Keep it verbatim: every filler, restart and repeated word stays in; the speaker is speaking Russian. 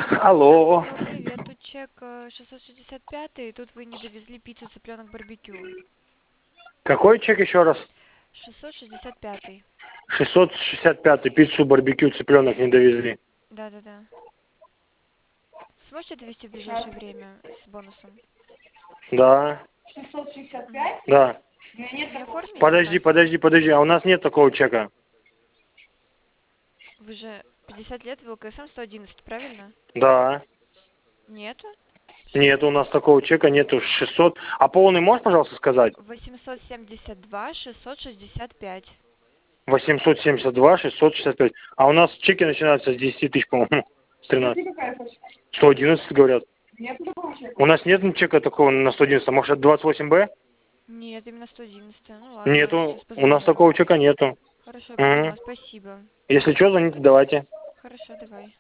Алло. Алло, привет, тут чек э, шестьсот шестьдесят пять, и тут вы не довезли пиццу цыпленок барбекю. Какой чек еще раз? шестьсот шестьдесят пять. шестьсот шестьдесят пять. Пиццу, барбекю, цыпленок не довезли. Да-да-да. Сможете довезти в ближайшее время с бонусом? Да. шестьсот шестьдесят Мгм. пять? Да. У меня нет Не такого. оформите у Подожди, нас? подожди, подожди. А у нас нет такого чека. Вы же пятьдесят лет в ЛКСМ сто одиннадцать, правильно? Да. Нету? Нет, у нас такого чека нету. шестьсот. А полный можешь, пожалуйста, сказать? восемьсот семьдесят два шестьсот шестьдесят пять. восемьсот семьдесят два шестьсот шестьдесят пять. А у нас чеки начинаются с десяти тысяч, по-моему. С А ты тринадцати. какая хочешь? сто одиннадцать, говорят. Нет такого чека. У нас нет чека такого на сто одиннадцать. Может, это двадцать восемь бэ? Нет, именно сто одиннадцать. Ну ладно, Нету. сейчас У нас позвоню. такого чека нету. Хорошо, я Угу. поняла, спасибо. Если что, звоните, давайте. Хорошо, давай.